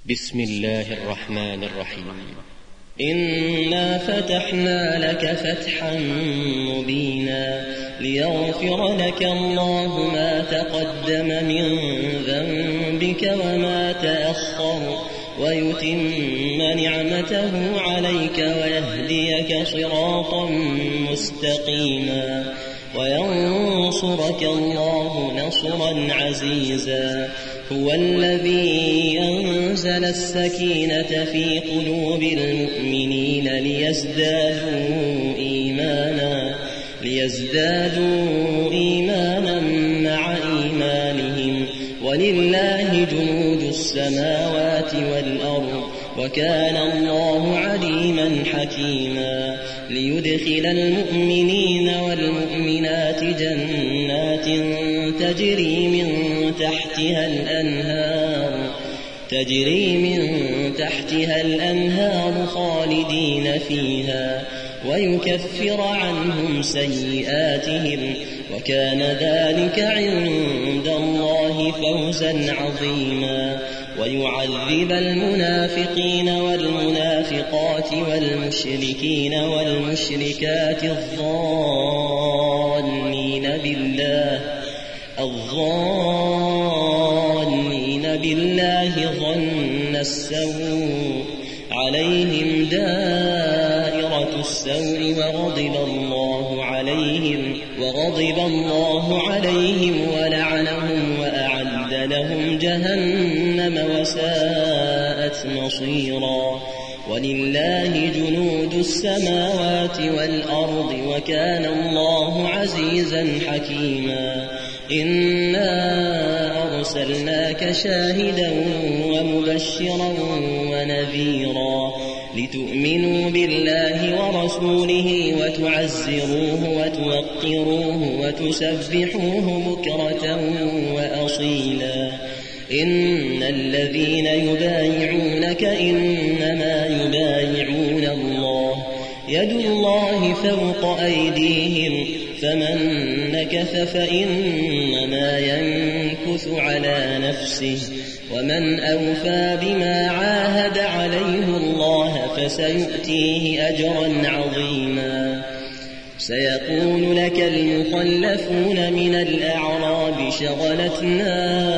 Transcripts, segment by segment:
بسم الله الرحمن الرحيم. إنا فتحنا لك فتحا مبينا ليغفر لك الله ما تقدم من ذنبك وما تأخر ويتم نعمته عليك ويهديك صراطا مستقيما وينصرك الله نصرا عزيزا. هو الذي أنزل السكينة في قلوب المؤمنين ليزدادوا إيمانا مع إيمانهم ولله جنود السماوات والأرض وكان الله عليما حكيما. ليدخل المؤمنين والمؤمنات جنات تجري من تحتها الأنهار خالدين فيها ويكفر عنهم سيئاتهم وكان ذلك عند الله فوزا عظيما. ويعذب المنافقين والمنافقات والمشركين والمشركات الظانين بالله ظن السوء عليهم دائرة السوء وغضب الله عليهم ولعنهم وأعد لهم جهنم وساءت مصيرا. ولله جنود السماوات والأرض وكان الله عزيزا حكيما. إنا أرسلناك شاهدا ومبشرا ونذيرا لتؤمنوا بالله ورسوله وتعزروه وتوقروه وتسبحوه بكرة وأصيلا. إن الذين يبايعونك إنما يبايعون الله يد الله فوق أيديهم فمن نكث فإنما ينكث على نفسه ومن أوفى بما عاهد عليه الله فسيؤتيه أجرا عظيما. سيقول لك المخلفون من الأعراب شغلتنا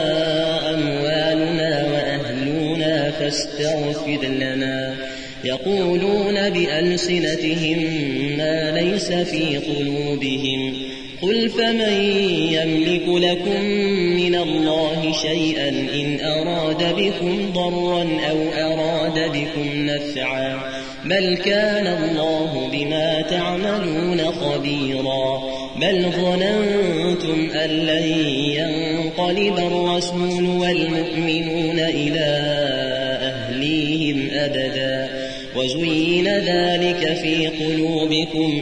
أموالنا وأهلنا فاستغفر لنا يقولون بألسنتهم ما ليس في قلوبهم قل فمن يملك لكم من الله شيئا إن أراد بكم ضرا أو أراد بكم نفعا بل كان الله بما تعملون خبيرا. بل ظننتم أن لن ينقلب الرسول والمؤمنون إلى أهليهم أبدا وزين ذلك في قلوبكم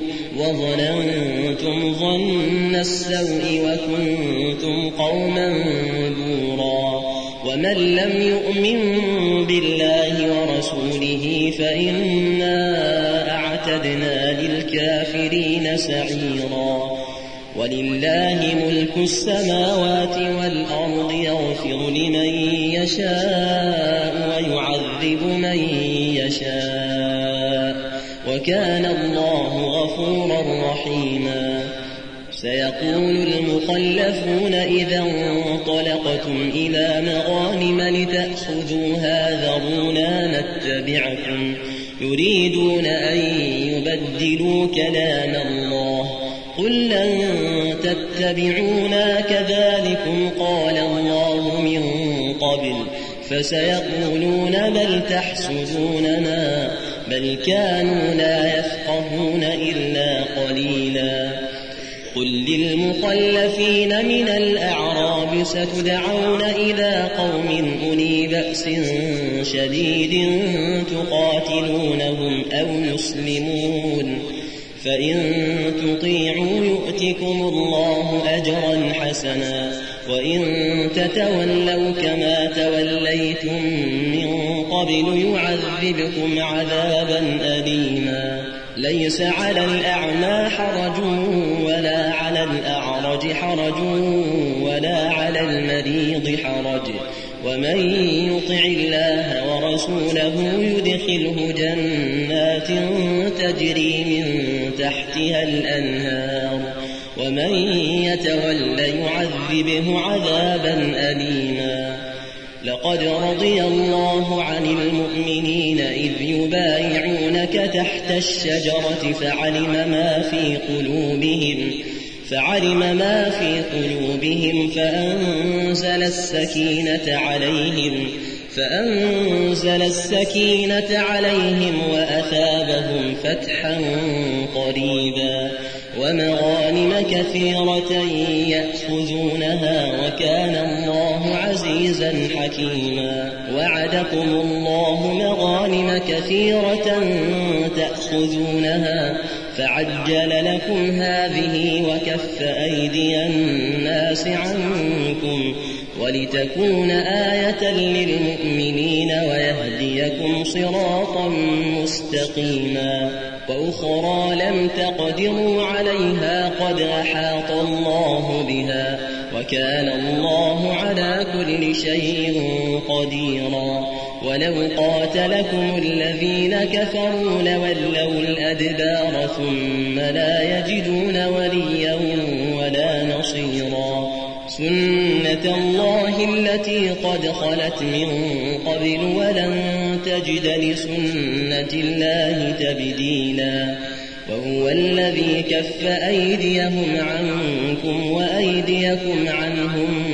وظننتم ظن السوء وكنتم قوما بورا. ومن لم يؤمن بالله ورسوله فإنا أعتدنا للكافرين سعيرا. ولله ملك السماوات والأرض يغفر لمن يشاء ويعذب من يشاء وكان الله غفورا رحيما. سيقول المخلفون إذا انطلقتم إلى مغانم لتأخذوها ذرونا نتبعكم يريدون أن يبدلوا كلام الله قل لن تتبعونا كذلكم قال الله من قبل فسيقولون بل تحسدوننا بل كانوا لا يفقهون إلا قليلا. قل للمخلفين من الأعراب ستدعون إلى قوم أولي بأس شديد تقاتلونهم أو يسلمون فإن تطيعوا يؤتكم الله أجرا حسنا وإن تتولوا كما توليتم من قبل يعذبكم عذابا أليما. ليس على الأعمى حرج ولا على الأعرج حرج ولا على المريض حرج ومن يطع الله ورسوله يدخله جنات تجري من تحتها الأنهار ومن يتول يعذبه عذابا أليما. لقد رضي الله عن المؤمنين إذ يبايعونك تحت الشجرة فعلم ما في قلوبهم فأنزل السكينة عليهم وأثابهم فتحا قريبا ومغانم كثيرة يأخذونها وكان الله عزيزا حكيما. وعدكم الله مغانم كثيرة تأخذونها فعجل لكم هذه وكف أيدي الناس عنكم ولتكون آية للمؤمنين ويهديكم صراطا مستقيما. وأخرى لم تقدروا عليها قد أحاط الله بها وكان الله على كل شيء قديرا. ولو قاتلكم الذين كفروا لولوا الأدبار ثم لا يجدون وليا ولا نصيرا. سنة الله التي قد خلت من قبل ولن تجد لسنة الله تبديلا. وهو الذي كف أيديهم عنكم وأيديكم عنهم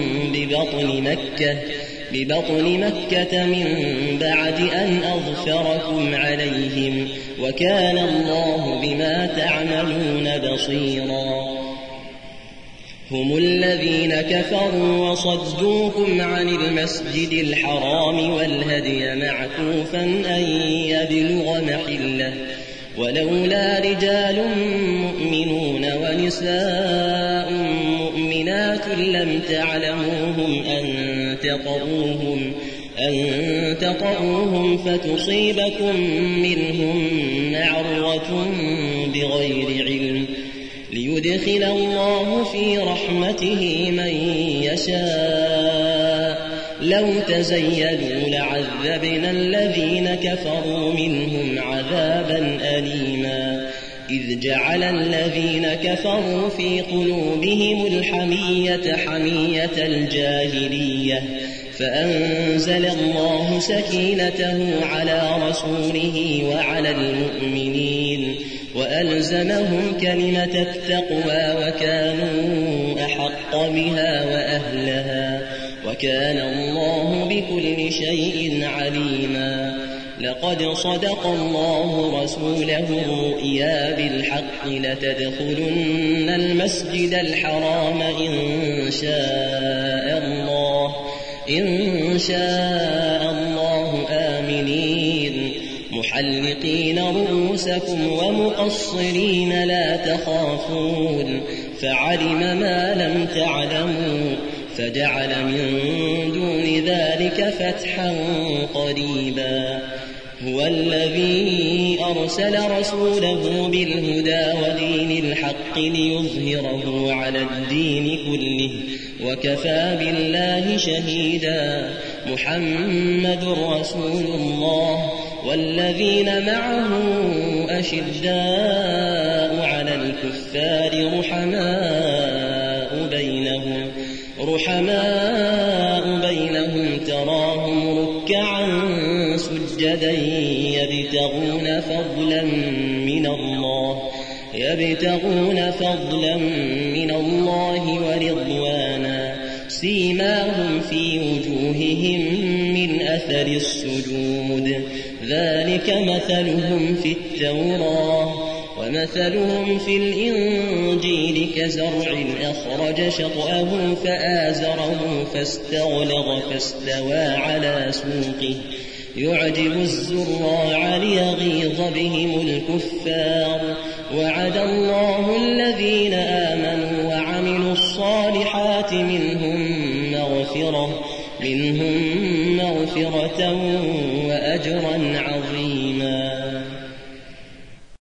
ببطن مكة من بعد أن أظفركم عليهم وكان الله بما تعملون بصيرا. هم الذين كفروا وصدوكم عن المسجد الحرام والهدي معكوفا أن يبلغ محله ولولا رجال مؤمنون ونساء مؤمنات لم تعلموهم أن تطؤوهم فتصيبكم منهم معرة بغير علم ليدخل الله في رحمته من يشاء. لو تزيلوا لعذبنا الذين كفروا منهم عذابا أليما. إذ جعل الذين كفروا في قلوبهم الحمية حمية الجاهلية فأنزل الله سكينته على رسوله وعلى المؤمنين وألزمهم كلمة التقوى وكانوا أحق بها وأهلها وكان الله بكل شيء عليما. لقد صدق الله رسوله الرؤيا بالحق لتدخلن المسجد الحرام إن شاء الله آمنين محلقين رؤوسكم ومقصرين لا تخافون فعلم ما لم تعلموا فجعل من دون ذلك فتحا قريبا. هو الذي أرسل رسوله بالهدى ودين الحق ليظهره على الدين كله وكفى بالله شهيدا. محمد رسول الله والذين معه أشداء على الكفار رحماء بينهم تراهم ركعا سجدا يبتغون فضلا من الله ورضوانا سيماهم في وجوههم من أثر السجود ذلك مثلهم في التوراة ومثلهم في الإنجيل كزرع أخرج شطأه فآزره فاستغلظ فاستوى على سوقه يعجب الزراع ليغيظ بهم الكفار. وعد الله الذين آمنوا وعملوا الصالحات منهم مغفرة وأجرا عظيما.